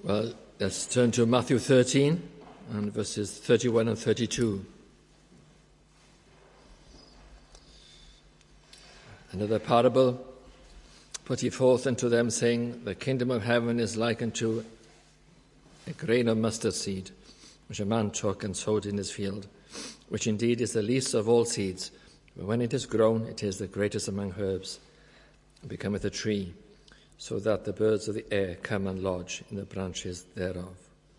Well, let's turn to Matthew 13 and verses 31 and 32. Another parable put he forth unto them, saying, The kingdom of heaven is like unto a grain of mustard seed, which a man took and sowed in his field, which indeed is the least of all seeds, but when it is grown, it is the greatest among herbs, and becometh a tree, so that the birds of the air come and lodge in the branches thereof.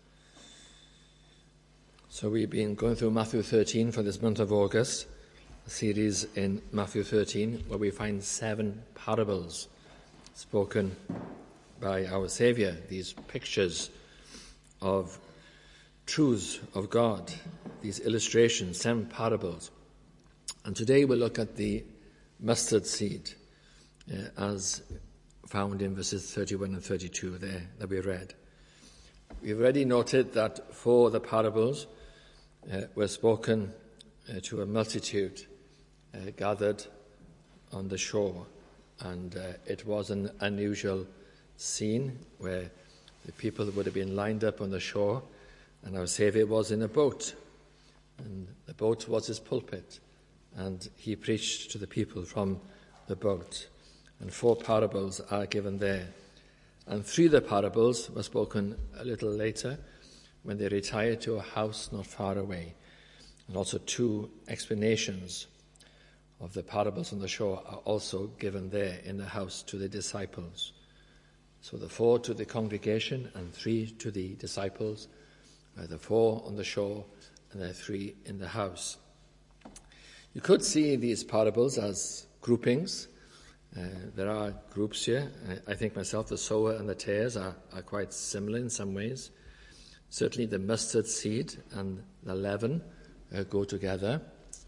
So we've been going through Matthew 13 for this month of August, a series in Matthew 13 where we find 7 parables spoken by our Saviour, these pictures of truths of God, these illustrations, 7 parables. And today we'll look at the mustard seed as found in verses 31 and 32 there that we read. We've already noted that 4 of the parables were spoken to a multitude gathered on the shore, and it was an unusual scene where the people would have been lined up on the shore, and our Saviour was in a boat, and the boat was his pulpit, and he preached to the people from the boat. And 4 parables are given there. And 3 of the parables were spoken a little later when they retired to a house not far away. And also 2 explanations of the parables on the shore are also given there in the house to the disciples. So the 4 to the congregation and 3 to the disciples, the 4 on the shore and the 3 in the house. You could see these parables as groupings. There are groups here. I think myself the sower and the tares are quite similar in some ways. Certainly the mustard seed and the leaven go together.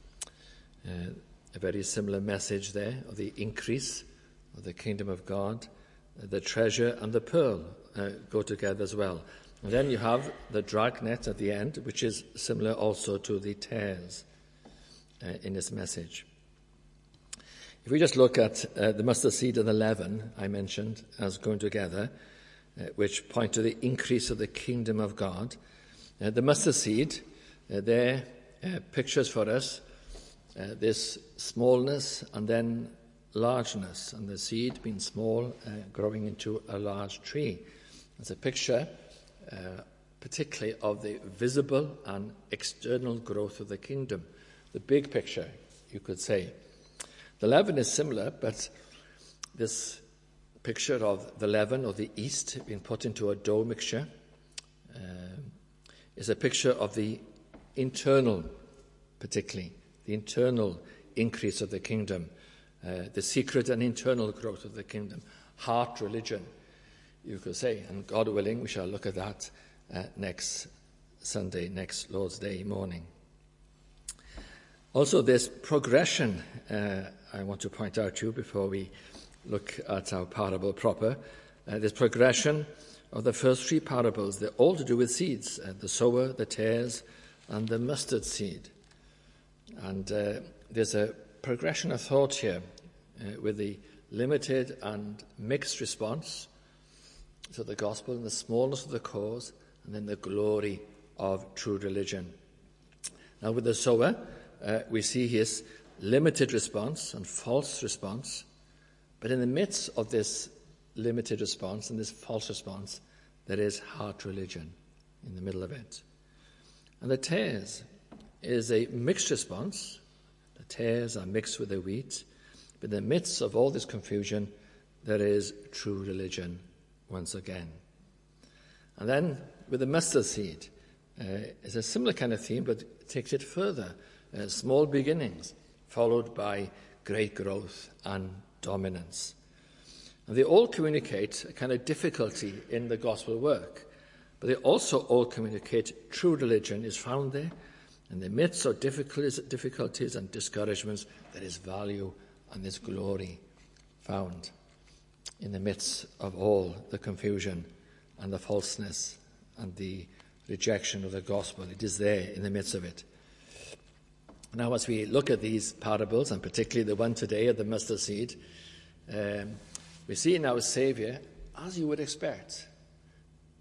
A very similar message there of the increase of the kingdom of God. The treasure and the pearl go together as well. And then you have the dragnet at the end, which is similar also to the tares in this message. If we just look at the mustard seed and the leaven I mentioned as going together, which point to the increase of the kingdom of God, the mustard seed there pictures for us this smallness and then largeness, and the seed being small growing into a large tree. It's a picture particularly of the visible and external growth of the kingdom, the big picture, you could say. The leaven is similar, but this picture of the leaven or the yeast being put into a dough mixture is a picture of the internal, particularly, the internal increase of the kingdom, the secret and internal growth of the kingdom, heart religion, you could say. And God willing, we shall look at that next Sunday, next Lord's Day morning. Also, this progression I want to point out to you before we look at our parable proper. This progression of the first 3 parables, they're all to do with seeds, the sower, the tares, and the mustard seed. And there's a progression of thought here with the limited and mixed response to the gospel and the smallness of the cause, and then the glory of true religion. Now, with the sower, we see his limited response and false response, but in the midst of this limited response and this false response, there is heart religion in the middle of it. And the tares is a mixed response. The tares are mixed with the wheat, but in the midst of all this confusion, there is true religion once again. And then with the mustard seed, it's a similar kind of theme, but it takes it further. Small beginnings, followed by great growth and dominance. And they all communicate a kind of difficulty in the gospel work, but they also all communicate true religion is found there. In the midst of difficulties and discouragements, there is value and there's glory found in the midst of all the confusion and the falseness and the rejection of the gospel. It is there in the midst of it. Now, as we look at these parables, and particularly the one today of the mustard seed, we see in our Saviour, as you would expect,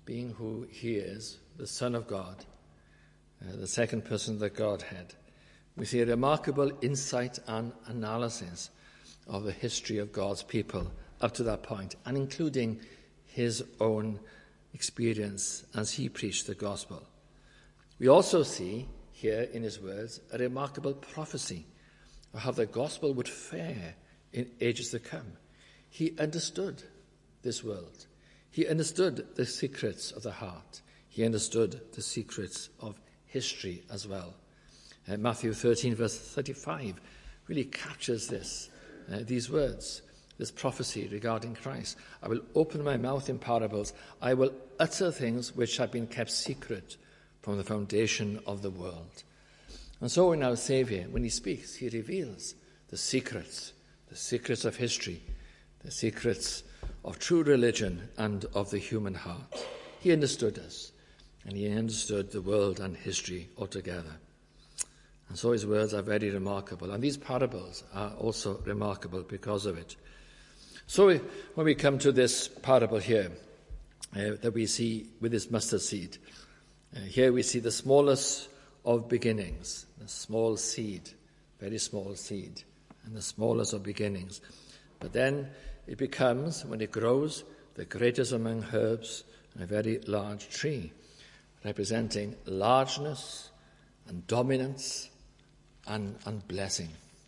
being who he is, the Son of God, the second person of the Godhead, we see a remarkable insight and analysis of the history of God's people up to that point, and including his own experience as he preached the gospel. We also see here in his words a remarkable prophecy of how the gospel would fare in ages to come. He understood this world. He understood the secrets of the heart. He understood the secrets of history as well. Matthew 13, verse 35, really captures these words, this prophecy regarding Christ. I will open my mouth in parables. I will utter things which have been kept secret from the foundation of the world. And so in our Saviour, when he speaks, he reveals the secrets of history, the secrets of true religion and of the human heart. He understood us, and he understood the world and history altogether. And so his words are very remarkable, and these parables are also remarkable because of it. So when we come to this parable here that we see with this mustard seed, here we see the smallest of beginnings, the small seed, very small seed, and the smallest of beginnings. But then it becomes, when it grows, the greatest among herbs and a very large tree, representing largeness and dominance and blessing.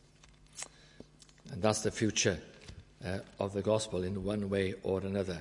And that's the future of the gospel in one way or another.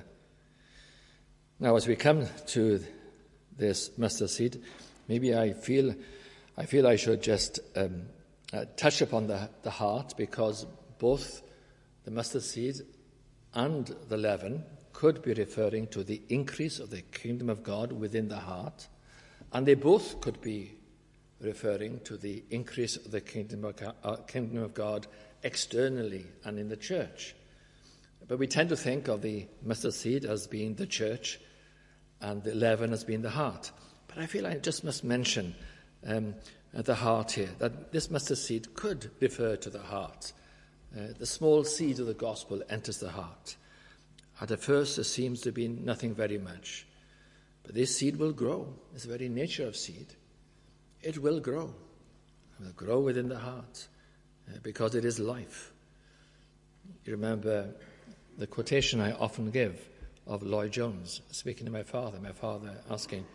Now, as we come to this mustard seed, maybe I feel I should just touch upon the heart, because both the mustard seed and the leaven could be referring to the increase of the kingdom of God within the heart, and they both could be referring to the increase of the kingdom of God externally and in the church. But we tend to think of the mustard seed as being the church and the leaven as being the heart. But I feel I just must mention the heart here, that this mustard seed could refer to the heart. The small seed of the gospel enters the heart. At first, there seems to be nothing very much. But this seed will grow. It's the very nature of seed. It will grow. It will grow within the heart because it is life. You remember the quotation I often give of Lloyd Jones speaking to my father asking,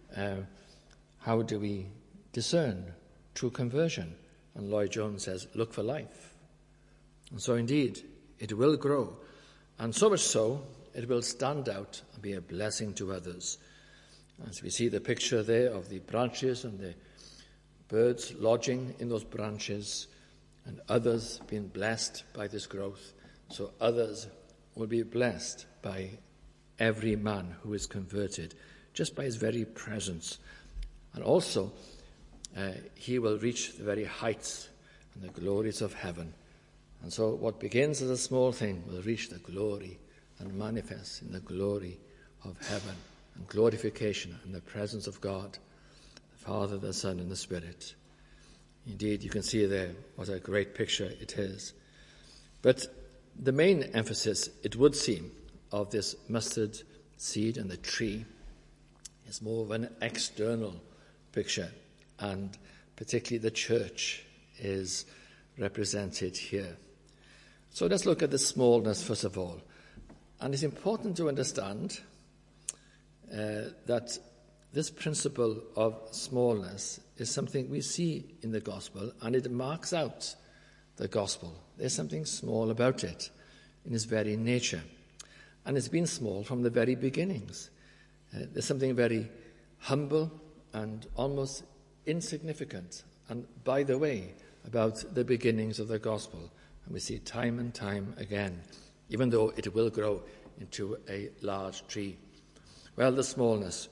how do we discern true conversion? And Lloyd Jones says, look for life. And so indeed, it will grow. And so much so, it will stand out and be a blessing to others. As we see the picture there of the branches and the birds lodging in those branches, and others being blessed by this growth, so others will be blessed by every man who is converted, just by his very presence. And also, he will reach the very heights and the glories of heaven. And so what begins as a small thing will reach the glory and manifest in the glory of heaven and glorification and the presence of God, the Father, the Son, and the Spirit. Indeed, you can see there what a great picture it is. But the main emphasis, it would seem, of this mustard seed and the tree is more of an external picture, and particularly the church is represented here. So let's look at the smallness first of all. And it's important to understand that this principle of smallness is something we see in the gospel, and it marks out the gospel. There's something small about it in its very nature. And it's been small from the very beginnings. There's something very humble and almost insignificant, and by the way, about the beginnings of the gospel. And we see it time and time again, even though it will grow into a large tree. Well, the smallness.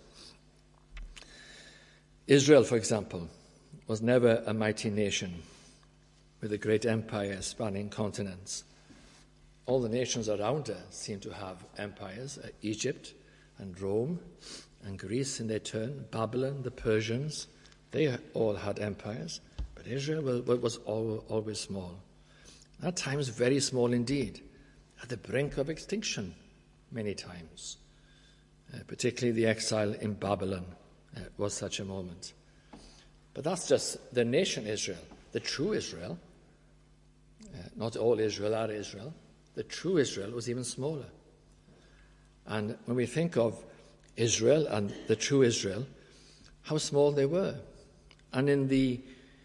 Israel, for example, was never a mighty nation with a great empire spanning continents. All the nations around her seem to have empires, Egypt and Rome and Greece in their turn, Babylon, the Persians, they all had empires, but Israel was always small. At times very small indeed, at the brink of extinction many times. particularly the exile in Babylon was such a moment. But that's just the nation Israel, the true Israel. Not all Israel are Israel. The true Israel was even smaller. And when we think of Israel and the true Israel, how small they were. And in the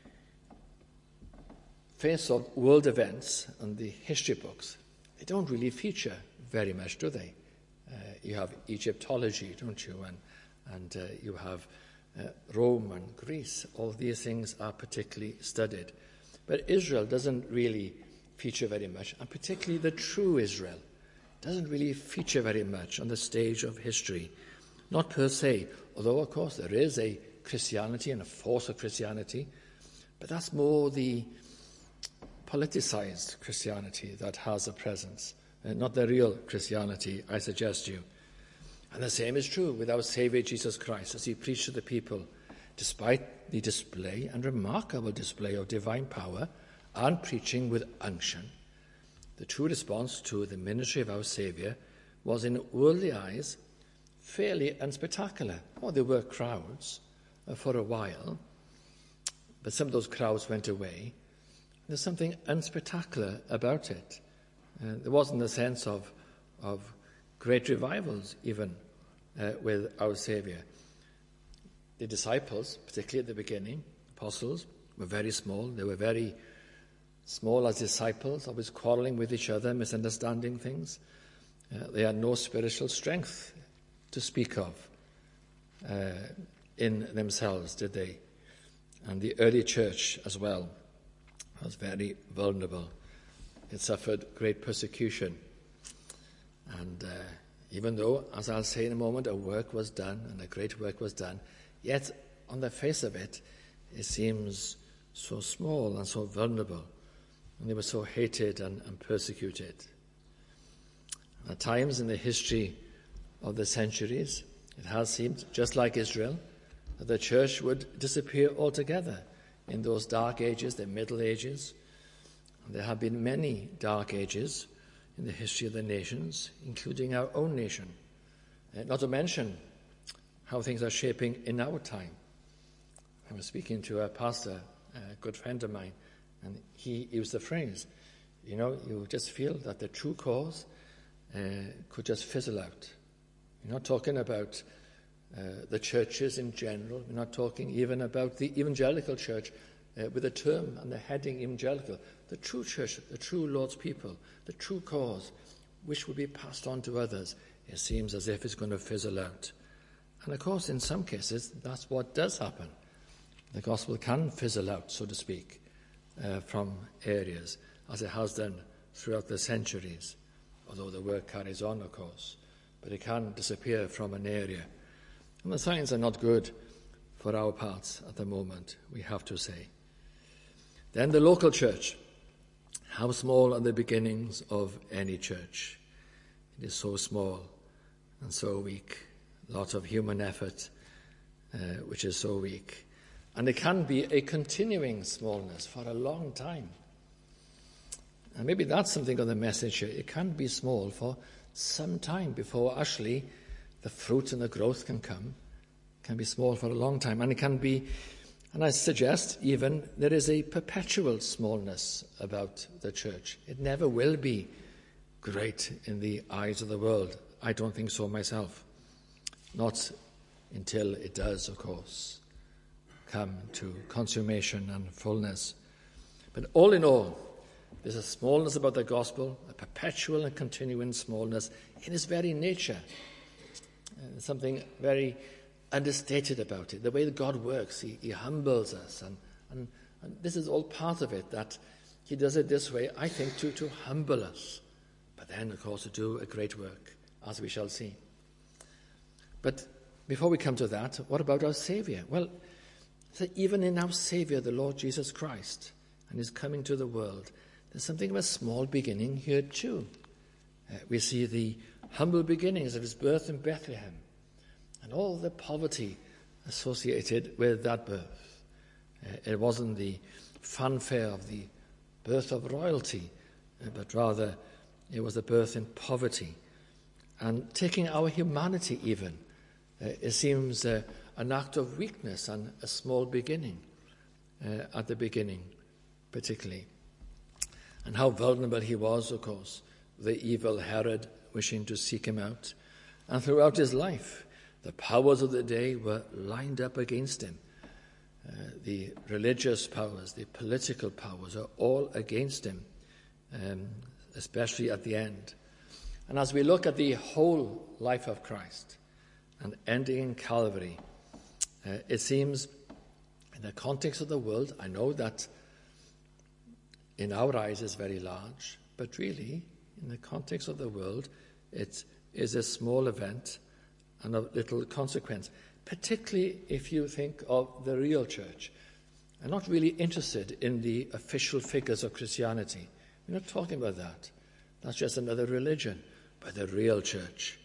face of world events and the history books, they don't really feature very much, do they? You have Egyptology, don't you? And you have Rome and Greece. All these things are particularly studied. But Israel doesn't really feature very much, and particularly the true Israel doesn't really feature very much on the stage of history. Not per se, although, of course, there is a Christianity and a force of Christianity, but that's more the politicized Christianity that has a presence, not the real Christianity, I suggest you. And the same is true with our Saviour Jesus Christ, as he preached to the people, despite the display and remarkable display of divine power and preaching with unction. The true response to the ministry of our Saviour was, in worldly eyes, fairly unspectacular. Oh, there were crowds for a while, but some of those crowds went away. There's something unspectacular about it. There wasn't a sense of great revivals, even with our Saviour. The disciples, particularly at the beginning, apostles, were very small. They were very small as disciples, always quarrelling with each other, misunderstanding things. They had no spiritual strength to speak of in themselves, did they? And the early church as well was very vulnerable. It suffered great persecution. And even though, as I'll say in a moment, a work was done, and a great work was done, yet on the face of it, it seems so small and so vulnerable. And they were so hated and persecuted. At times in the history of the centuries, it has seemed, just like Israel, that the church would disappear altogether in those dark ages, the Middle Ages. And there have been many dark ages in the history of the nations, including our own nation. Not to mention how things are shaping in our time. I was speaking to a pastor, a good friend of mine, and he used the phrase, you just feel that the true cause could just fizzle out. We're not talking about the churches in general. We're not talking even about the evangelical church with the term and the heading evangelical. The true church, the true Lord's people, the true cause, which will be passed on to others, it seems as if it's going to fizzle out. And of course, in some cases, that's what does happen. The gospel can fizzle out, so to speak, from areas, as it has done throughout the centuries, although the work carries on, of course. But it can disappear from an area. And the signs are not good for our parts at the moment, we have to say. Then the local church. How small are the beginnings of any church? It is so small and so weak. A lot of human effort, which is so weak. And it can be a continuing smallness for a long time. And maybe that's something of the message here. It can be small for some time before actually the fruit and the growth can come. It can be small for a long time. And it can be, and I suggest even, there is a perpetual smallness about the church. It never will be great in the eyes of the world. I don't think so myself. Not until it does, of course, come to consummation and fullness. But all in all, there's a smallness about the gospel, a perpetual and continuing smallness in its very nature. Something very understated about it. The way that God works, he humbles us. And this is all part of it, that he does it this way, I think, to humble us. But then, of course, to do a great work, as we shall see. But before we come to that, what about our Saviour? Well, so even in our Saviour, the Lord Jesus Christ, and his coming to the world, there's something of a small beginning here too. We see the humble beginnings of his birth in Bethlehem and all the poverty associated with that birth. It wasn't the fanfare of the birth of royalty, but rather it was the birth in poverty. And taking our humanity even, it seems an act of weakness and a small beginning, at the beginning particularly. And how vulnerable he was, of course, the evil Herod wishing to seek him out. And throughout his life, the powers of the day were lined up against him. The religious powers, the political powers are all against him, especially at the end. And as we look at the whole life of Christ and ending in Calvary, it seems in the context of the world, I know that in our eyes is very large, but really in the context of the world, it is a small event and of little consequence, particularly if you think of the real church. I'm not really interested in the official figures of Christianity. We're not talking about that. That's just another religion. But the real church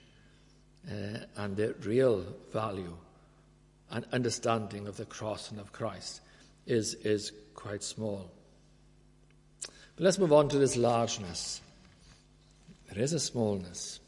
and the real value and understanding of the cross and of Christ is quite small. But let's move on to this largeness. There is a smallness.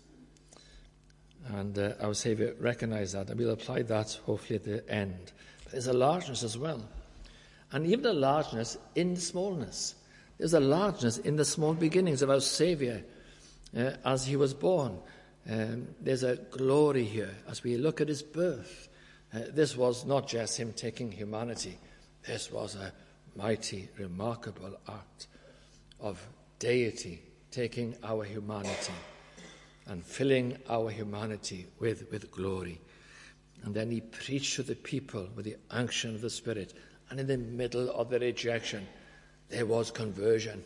And our Saviour recognised that, and we'll apply that hopefully at the end. But there's a largeness as well. And even a largeness in smallness. There's a largeness in the small beginnings of our Saviour as he was born. There's a glory here as we look at his birth. This was not just him taking humanity. This was a mighty, remarkable act of deity taking our humanity and filling our humanity with glory. And then he preached to the people with the unction of the Spirit. And in the middle of the rejection, there was conversion.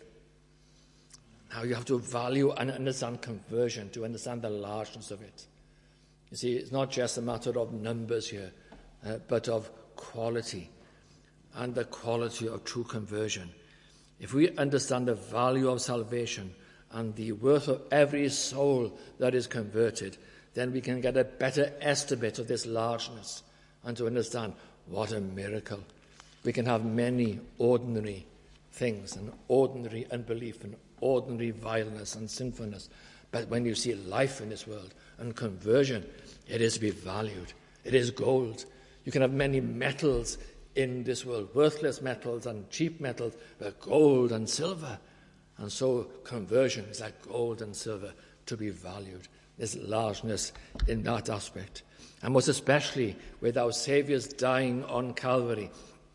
Now you have to value and understand conversion to understand the largeness of it. You see, it's not just a matter of numbers here, but of quality and the quality of true conversion. If we understand the value of salvation and the worth of every soul that is converted, then we can get a better estimate of this largeness and to understand what a miracle. We can have many ordinary things and ordinary unbelief and ordinary vileness and sinfulness. But when you see life in this world and conversion, it is to be valued. It is gold. You can have many metals in this world, worthless metals and cheap metals, but gold and silver. And so conversion is like gold and silver to be valued. There's largeness in that aspect. And most especially with our Saviour's dying on Calvary,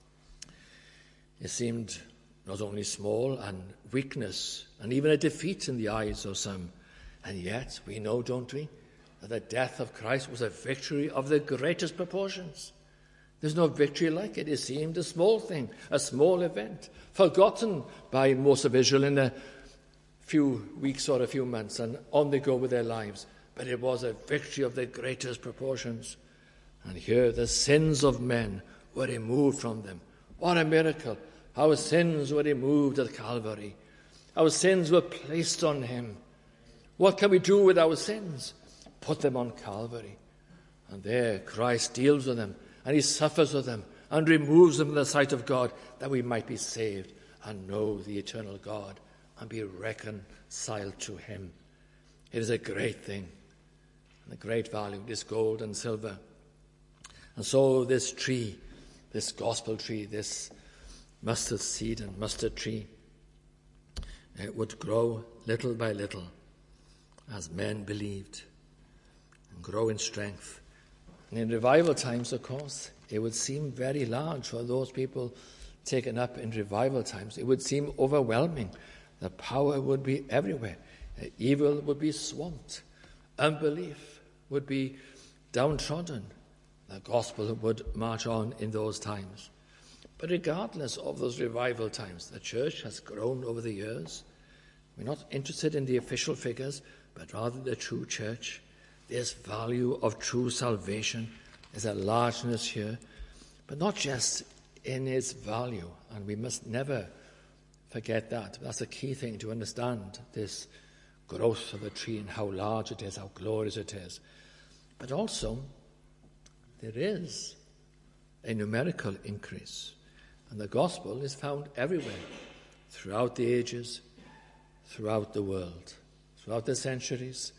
it seemed not only small and weakness and even a defeat in the eyes of some. And yet we know, don't we, that the death of Christ was a victory of the greatest proportions. There's no victory like it. It seemed a small thing, a small event, forgotten by most of Israel in a few weeks or a few months, and on they go with their lives. But it was a victory of the greatest proportions. And here the sins of men were removed from them. What a miracle. Our sins were removed at Calvary. Our sins were placed on him. What can we do with our sins? Put them on Calvary. And there Christ deals with them, and he suffers with them, and removes them from the sight of God, that we might be saved and know the eternal God and be reconciled to him. It is a great thing, and a great value, this gold and silver. And so this tree, this gospel tree, this mustard seed and mustard tree, it would grow little by little as men believed and grow in strength. And in revival times, of course, it would seem very large for those people taken up in revival times. It would seem overwhelming. The power would be everywhere. Evil would be swamped. Unbelief would be downtrodden. The gospel would march on in those times. But regardless of those revival times, the church has grown over the years. We're not interested in the official figures, but rather the true church. There's value of true salvation. There's a largeness here, but not just in its value, and we must never forget that. That's a key thing to understand, this growth of a tree and how large it is, how glorious it is. But also, there is a numerical increase, and the gospel is found everywhere, throughout the ages, throughout the world, throughout the centuries,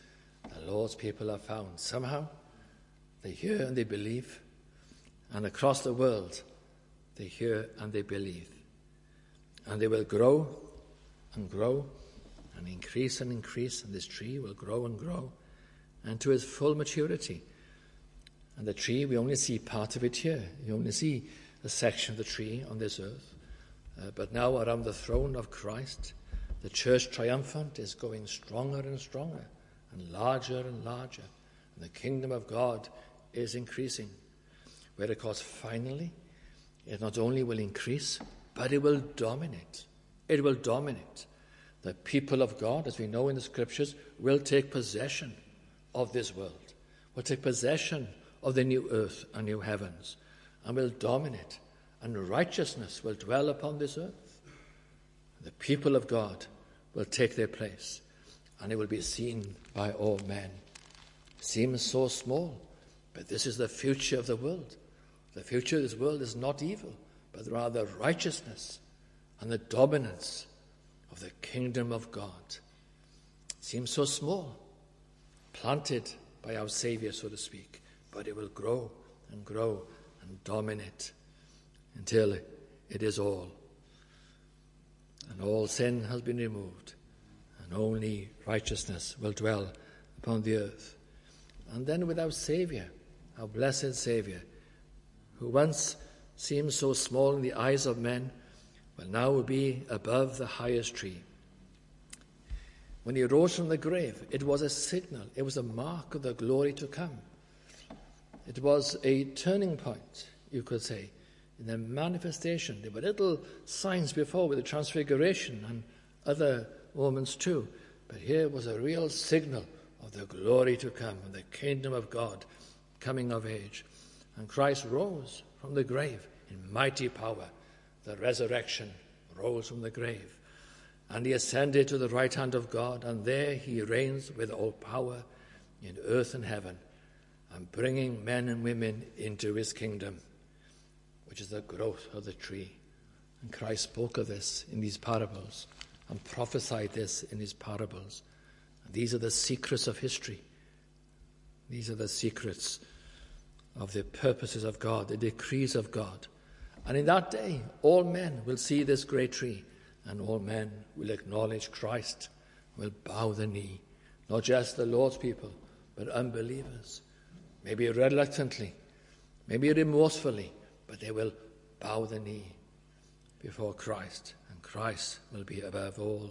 the Lord's people are found. Somehow, they hear and they believe, and across the world, they hear and they believe. And they will grow and grow and increase, and this tree will grow and grow and to its full maturity. And the tree, we only see part of it here. You only see a section of the tree on this earth. But now around the throne of Christ, the church triumphant is going stronger and stronger and larger, and the kingdom of God is increasing. Where, of course, finally, it not only will increase, but it will dominate. It will dominate. The people of God, as we know in the Scriptures, will take possession of this world, will take possession of the new earth and new heavens, and will dominate, and righteousness will dwell upon this earth. The people of God will take their place, and it will be seen by all men. It seems so small, but this is the future of the world. The future of this world is not evil, but rather righteousness and the dominance of the kingdom of God. It seems so small, planted by our Saviour, so to speak, but it will grow and grow and dominate until it is all. And all sin has been removed, and only righteousness will dwell upon the earth. And then with our Saviour, our blessed Saviour, who once seemed so small in the eyes of men, will now be above the highest tree. When he rose from the grave, it was a signal, it was a mark of the glory to come. It was a turning point, you could say, in the manifestation. There were little signs before with the transfiguration and other moments too, but here was a real signal of the glory to come, and the kingdom of God coming of age. And Christ rose from the grave in mighty power. The resurrection rose from the grave. And he ascended to the right hand of God, and there he reigns with all power in earth and heaven, and bringing men and women into his kingdom, which is the growth of the tree. And Christ spoke of this in these parables and prophesied this in his parables. And these are the secrets of history. These are the secrets of the purposes of God, the decrees of God. And in that day, all men will see this great tree, and all men will acknowledge Christ, will bow the knee, not just the Lord's people, but unbelievers. Maybe reluctantly, maybe remorsefully, but they will bow the knee before Christ, and Christ will be above all.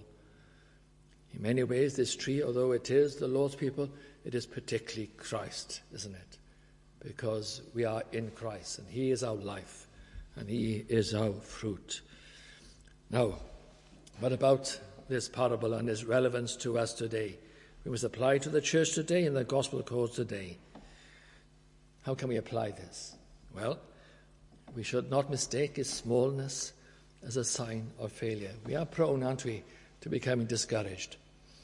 In many ways, this tree, although it is the Lord's people, it is particularly Christ, isn't it? Because we are in Christ, and he is our life, and he is our fruit. Now, what about this parable and its relevance to us today? We must apply to the church today and the gospel cause today. How can we apply this? Well, we should not mistake its smallness as a sign of failure. We are prone, aren't we, to becoming discouraged.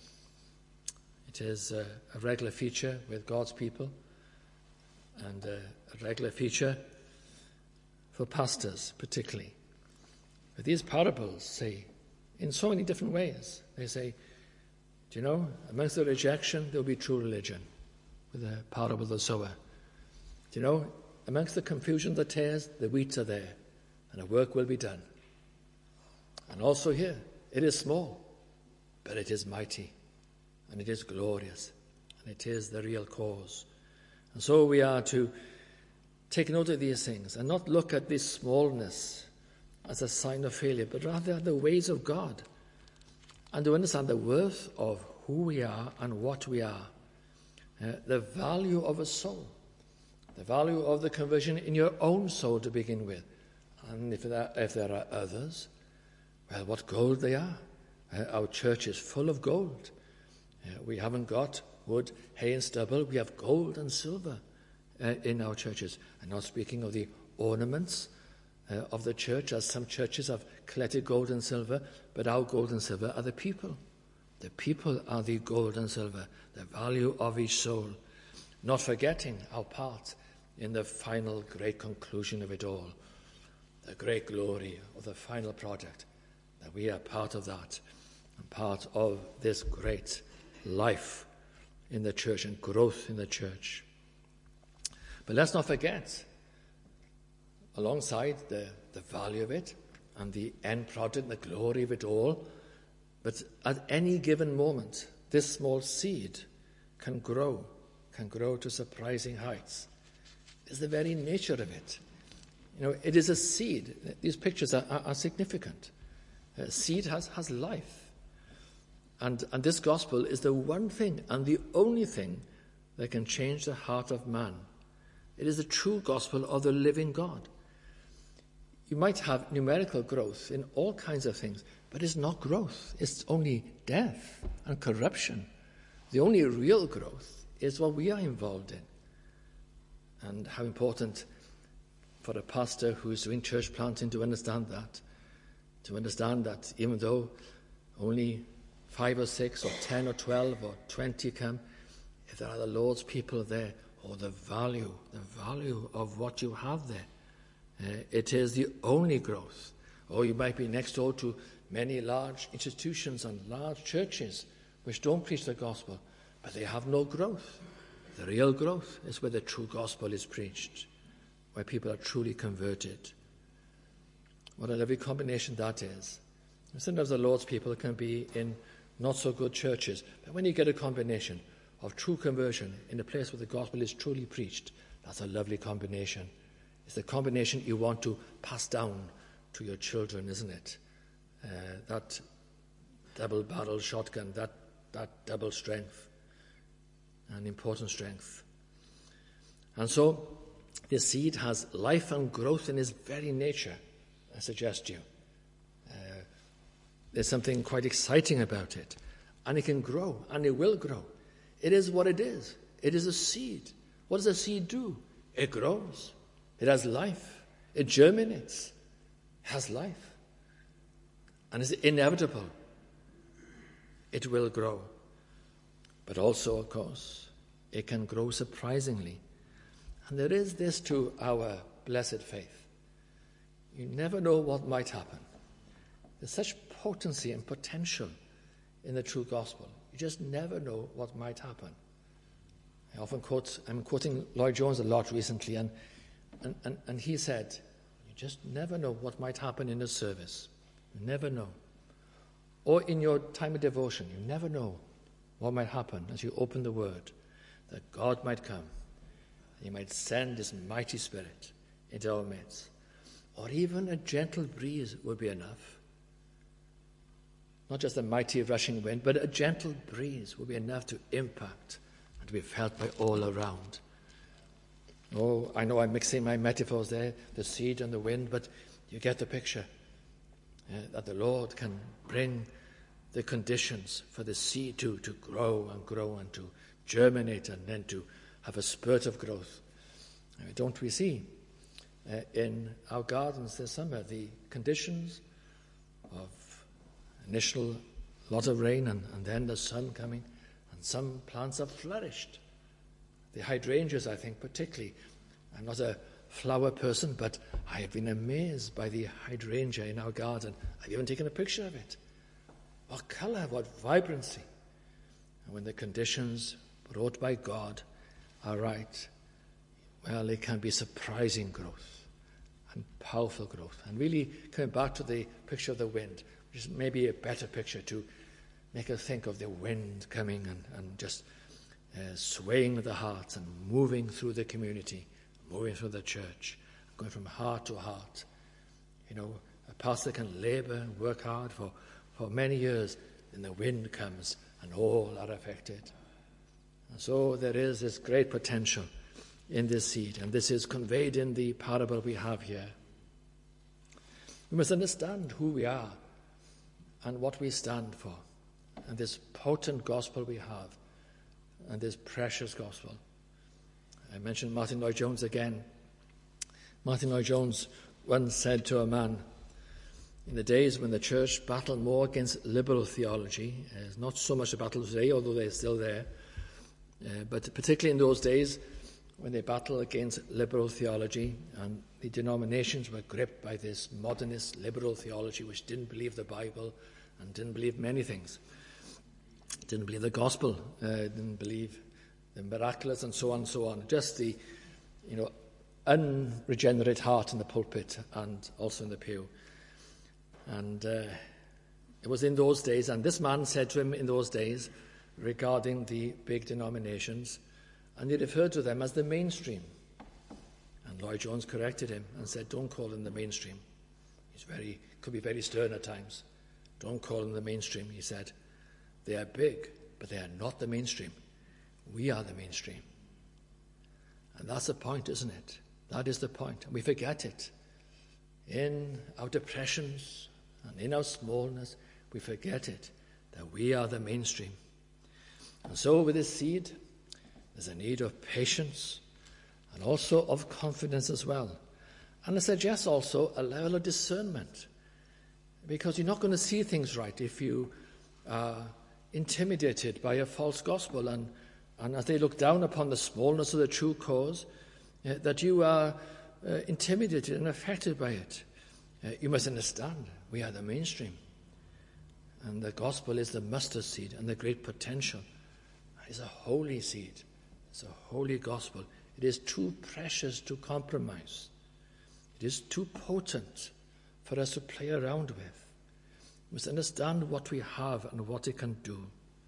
It is a regular feature with God's people, and a regular feature for pastors particularly. But these parables say, in so many different ways, they say, do you know, amongst the rejection, there will be true religion, with the parable of the sower. Do you know, amongst the confusion of the tares, the wheat are there, and a work will be done. And also here, it is small, but it is mighty, and it is glorious, and it is the real cause. And so we are to take note of these things and not look at this smallness as a sign of failure, but rather the ways of God, and to understand the worth of who we are and what we are, the value of a soul, the value of the conversion in your own soul to begin with. And if there are others, well, what gold they are. Our church is full of gold. We haven't got wood, hay and stubble. We have gold and silver in our churches. I'm not speaking of the ornaments of the church, as some churches have collected gold and silver, but our gold and silver are the people. The people are the gold and silver, the value of each soul, not forgetting our part in the final great conclusion of it all, the great glory of the final project, that we are part of that, and part of this great life in the church and growth in the church. But let's not forget, alongside the value of it and the end product, the glory of it all, but at any given moment, this small seed can grow to surprising heights. It's the very nature of it. It is a seed. These pictures are significant. A seed has life. And this gospel is the one thing and the only thing that can change the heart of man. It is the true gospel of the living God. You might have numerical growth in all kinds of things, but it's not growth. It's only death and corruption. The only real growth is what we are involved in. And how important for a pastor who is doing church planting to understand that even though only 5 or 6 or 10 or 12 or 20 come, if there are the Lord's people there, the value of what you have there, it is the only growth. Or you might be next door to many large institutions and large churches which don't preach the gospel, but they have no growth. The real growth is where the true gospel is preached, where people are truly converted. What a lovely combination that is. Sometimes the Lord's people can be in not so good churches, but when you get a combination of true conversion in a place where the gospel is truly preached, that's a lovely combination. It's the combination you want to pass down to your children, isn't it? That double-barrel shotgun, that double strength, an important strength. And so the seed has life and growth in its very nature, I suggest you. There's something quite exciting about it. And it can grow, and it will grow. It is what it is. It is a seed. What does a seed do? It grows. It has life. It germinates. It has life. And it's inevitable. It will grow. But also, of course, it can grow surprisingly. And there is this to our blessed faith. You never know what might happen. There's such potency and potential in the true gospel. You just never know what might happen. I'm quoting Lloyd Jones a lot recently, and he said, you just never know what might happen in a service. You never know. Or in your time of devotion, you never know what might happen as you open the Word, that God might come. He might send His mighty Spirit into our midst. Or even a gentle breeze would be enough. Not just a mighty rushing wind, but a gentle breeze would be enough to impact and to be felt by all around. Oh, I know I'm mixing my metaphors there, the seed and the wind, but you get the picture. That the Lord can bring the conditions for the seed to grow and to germinate and then to have a spurt of growth. Don't we see in our gardens this summer the conditions of initial lot of rain and then the sun coming, and some plants have flourished. The hydrangeas, I think, particularly. I'm not a flower person, but I have been amazed by the hydrangea in our garden. I've even taken a picture of it. What colour, what vibrancy. And when the conditions brought by God are right, well, it can be surprising growth and powerful growth. And really coming back to the picture of the wind, which is maybe a better picture to make us think of the wind coming and just swaying the hearts and moving through the community, moving through the church, going from heart to heart. A pastor can labour and work hard for many years, and the wind comes and all are affected. And so there is this great potential in this seed, and this is conveyed in the parable we have here. We must understand who we are and what we stand for, and this potent gospel we have, and this precious gospel. I mentioned Martin Lloyd-Jones again. Martin Lloyd-Jones once said to a man, in the days when the church battled more against liberal theology, not so much a battle today, although they're still there, but particularly in those days when they battled against liberal theology, and the denominations were gripped by this modernist liberal theology which didn't believe the Bible and didn't believe many things. didn't believe the gospel, didn't believe the miraculous, and so on and so on. Just the, unregenerate heart in the pulpit and also in the pew. And it was in those days, and this man said to him in those days regarding the big denominations, and he referred to them as the mainstream. And Lloyd Jones corrected him and said, don't call them the mainstream. Could be very stern at times. Don't call them the mainstream, he said. They are big, but they are not the mainstream. We are the mainstream. And that's the point, isn't it? That is the point. And we forget it. In our depressions and in our smallness, we forget it, that we are the mainstream. And so with this seed, there's a need of patience and also of confidence as well. And I suggest also a level of discernment, because you're not going to see things right if you are intimidated by a false gospel, and as they look down upon the smallness of the true cause, that you are intimidated and affected by it. You must understand, we are the mainstream. And the gospel is the mustard seed and the great potential. It's a holy seed. It's a holy gospel. It is too precious to compromise. It is too potent for us to play around with. We must understand what we have and what it can do.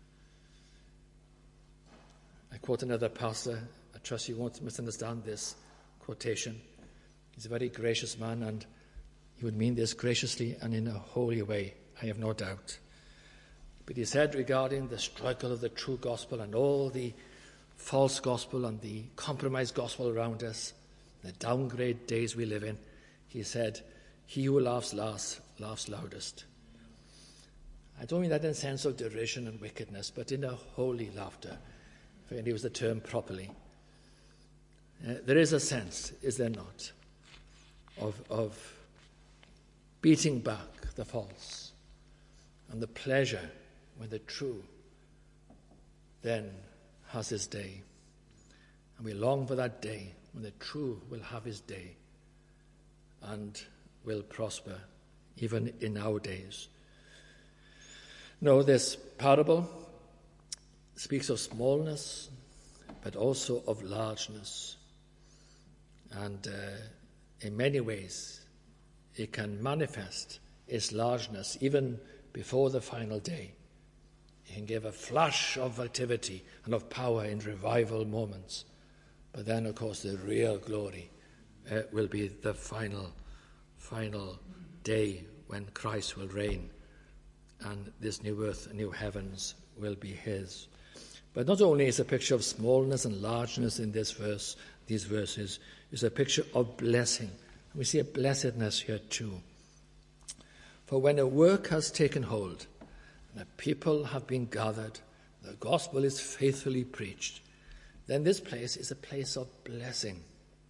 I quote another pastor. I trust you won't misunderstand this quotation. He's a very gracious man, and he would mean this graciously and in a holy way, I have no doubt. But he said regarding the struggle of the true gospel and all the false gospel and the compromised gospel around us, the downgrade days we live in, he said, he who laughs last laughs loudest. I don't mean that in a sense of derision and wickedness, but in a holy laughter, if I can use the term properly. There is a sense, is there not, of beating back the false and the pleasure when the true then has his day. And we long for that day when the true will have his day and will prosper even in our days. No, this parable speaks of smallness, but also of largeness. And in many ways, it can manifest its largeness even before the final day. It can give a flash of activity and of power in revival moments. But then, of course, the real glory will be the final day when Christ will reign and this new earth and new heavens will be his. But not only is a picture of smallness and largeness in these verses, is a picture of blessing. We see a blessedness here too. For when a work has taken hold, and the people have been gathered, the gospel is faithfully preached, then this place is a place of blessing.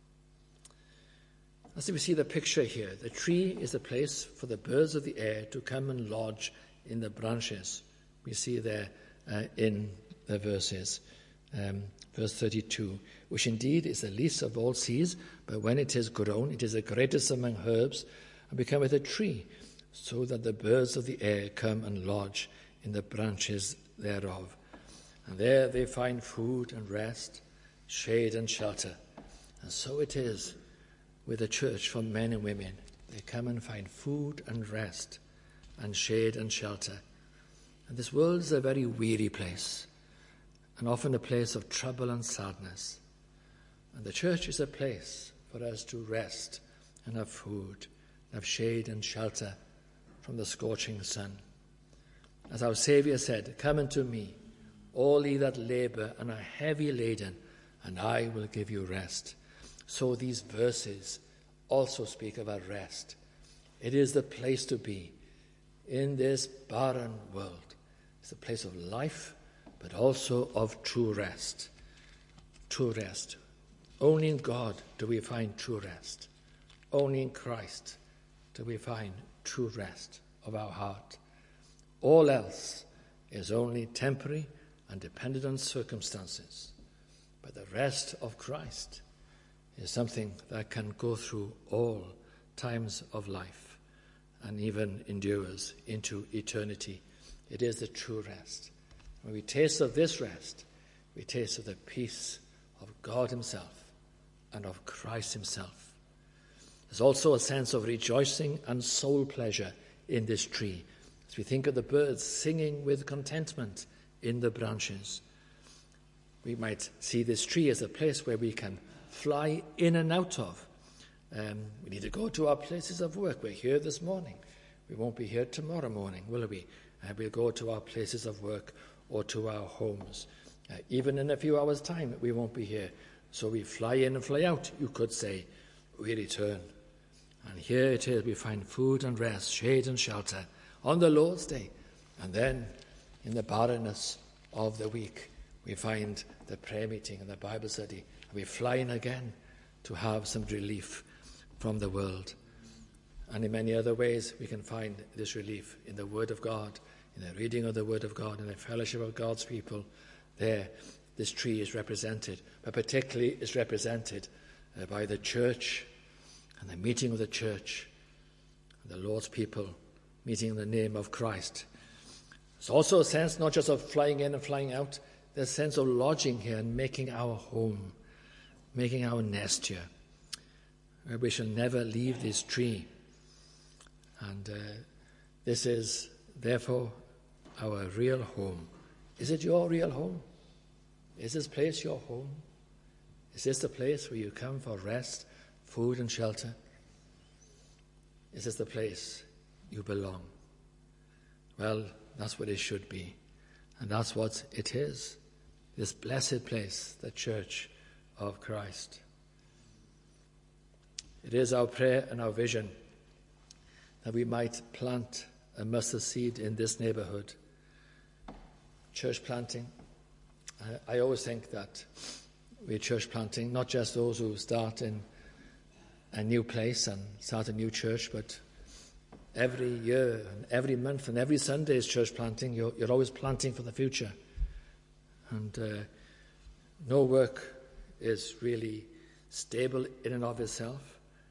As we see the picture here, the tree is a place for the birds of the air to come and lodge in the branches. We see there in the verses. Verse 32, which indeed is the least of all seeds, but when it is grown, it is the greatest among herbs, and becometh a tree, so that the birds of the air come and lodge in the branches thereof. And there they find food and rest, shade and shelter. And so it is with the church for men and women. They come and find food and rest and shade and shelter. And this world is a very weary place, and often a place of trouble and sadness. And the church is a place for us to rest and have food, have shade and shelter from the scorching sun. As our Saviour said, come unto me, all ye that labour and are heavy laden, and I will give you rest. So these verses also speak of our rest. It is the place to be in this barren world. It's a place of life, but also of true rest. True rest. Only in God do we find true rest. Only in Christ do we find true rest of our heart. All else is only temporary and dependent on circumstances. But the rest of Christ is something that can go through all times of life and even endures into eternity. It is the true rest. When we taste of this rest, we taste of the peace of God himself and of Christ himself. There's also a sense of rejoicing and soul pleasure in this tree, as we think of the birds singing with contentment in the branches. We might see this tree as a place where we can fly in and out of. We need to go to our places of work. We're here this morning. We won't be here tomorrow morning, will we? We'll go to our places of work or to our homes. Even in a few hours' time, we won't be here. So we fly in and fly out, you could say. We return. And here it is, we find food and rest, shade and shelter on the Lord's Day. And then, in the barrenness of the week, we find the prayer meeting and the Bible study. And we fly in again to have some relief from the world. And in many other ways, we can find this relief in the Word of God, in the reading of the Word of God, in the fellowship of God's people. There, this tree is represented, but particularly is represented by the church and the meeting of the church, and the Lord's people meeting in the name of Christ. There's also a sense not just of flying in and flying out, there's a sense of lodging here and making our home, making our nest here, where we shall never leave this tree. And this is, therefore, our real home. Is it your real home? Is this place your home? Is this the place where you come for rest, food and shelter? Is this the place you belong? Well, that's what it should be. And that's what it is. This blessed place, the Church of Christ. It is our prayer and our vision that we might plant a mustard seed in this neighborhood. Church planting. I always think that we're church planting, not just those who start in a new place and start a new church, but every year and every month and every Sunday is church planting. You're always planting for the future. And no work is really stable in and of itself,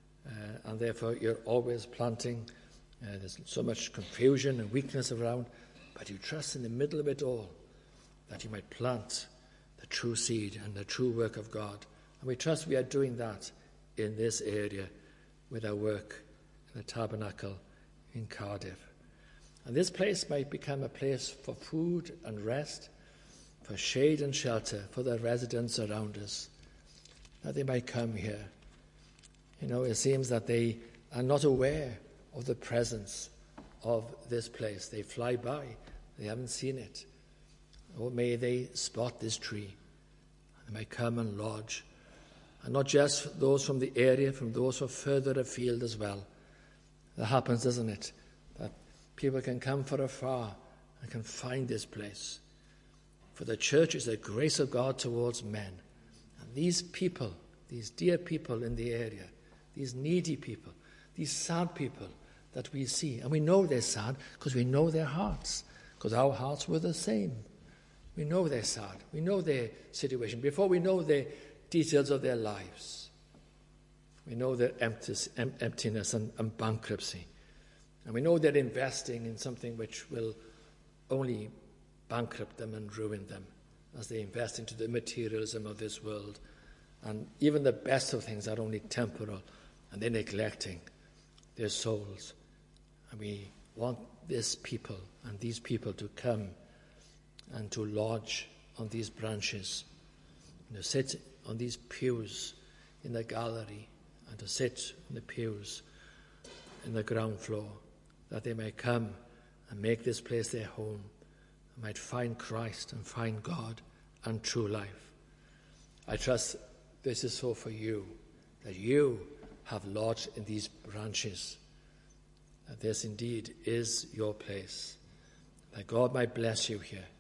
and therefore you're always planting. There's so much confusion and weakness around, but you trust in the middle of it all that you might plant the true seed and the true work of God. And we trust we are doing that in this area with our work in the tabernacle in Cardiff. And this place might become a place for food and rest, for shade and shelter for the residents around us, that they might come here. You know, it seems that they are not aware of the presence of this place. They fly by, they haven't seen it. Or may they spot this tree, and they may come and lodge. And not just those from the area, from those who are further afield as well. That happens, doesn't it? That people can come from afar and can find this place. For the church is the grace of God towards men. And these people, these dear people in the area, these needy people, these sad people that we see, and we know they're sad because we know their hearts, because our hearts were the same. We know they're sad. We know their situation. Before we know the details of their lives, we know their emptiness and bankruptcy. And we know they're investing in something which will only bankrupt them and ruin them as they invest into the materialism of this world. And even the best of things are only temporal, and they're neglecting their souls. And we want this people and these people to come and to lodge on these branches, and to sit on these pews in the gallery, and to sit in the pews in the ground floor, that they may come and make this place their home, and might find Christ and find God and true life. I trust this is so for you, that you have lodged in these branches, that this indeed is your place, that God might bless you here.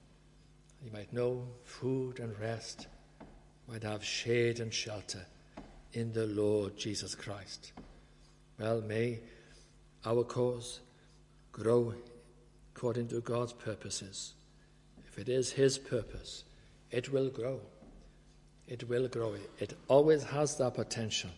You might know food and rest, might have shade and shelter in the Lord Jesus Christ. Well, may our cause grow according to God's purposes. If it is his purpose, it will grow. It will grow. It always has that potential.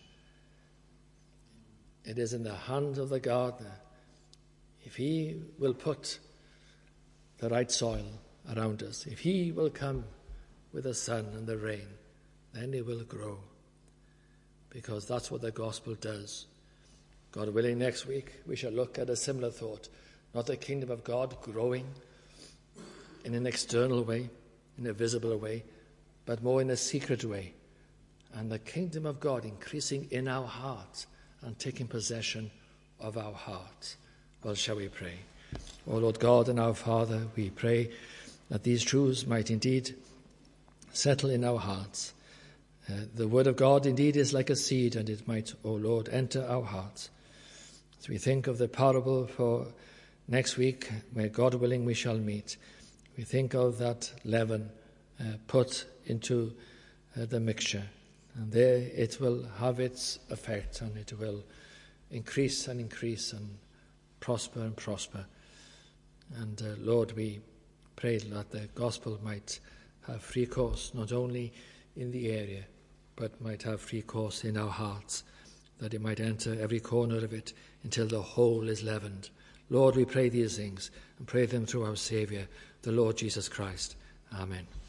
It is in the hand of the gardener. If he will put the right soil around us. If he will come with the sun and the rain, then it will grow, because that's what the gospel does. God willing, next week we shall look at a similar thought, not the kingdom of God growing in an external way, in a visible way, but more in a secret way, and the kingdom of God increasing in our hearts and taking possession of our hearts. Well, shall we pray? O Lord God and our Father, we pray that these truths might indeed settle in our hearts. The word of God indeed is like a seed, and it might, O Lord, enter our hearts. As we think of the parable for next week, where God willing we shall meet, we think of that leaven put into the mixture, and there it will have its effect, and it will increase and increase and prosper and prosper. And Lord, we pray that the gospel might have free course, not only in the area, but might have free course in our hearts, that it might enter every corner of it until the whole is leavened. Lord, we pray these things and pray them through our Saviour, the Lord Jesus Christ. Amen.